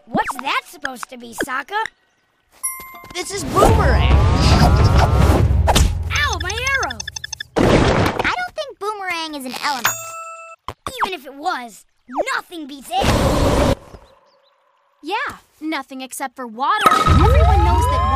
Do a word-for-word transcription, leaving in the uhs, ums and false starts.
What's that supposed to be, Sokka? This is Boomerang. Ow, my arrow! I don't think Boomerang is an element. Even if it was, nothing beats air. Yeah, nothing except for water. Everyone knows that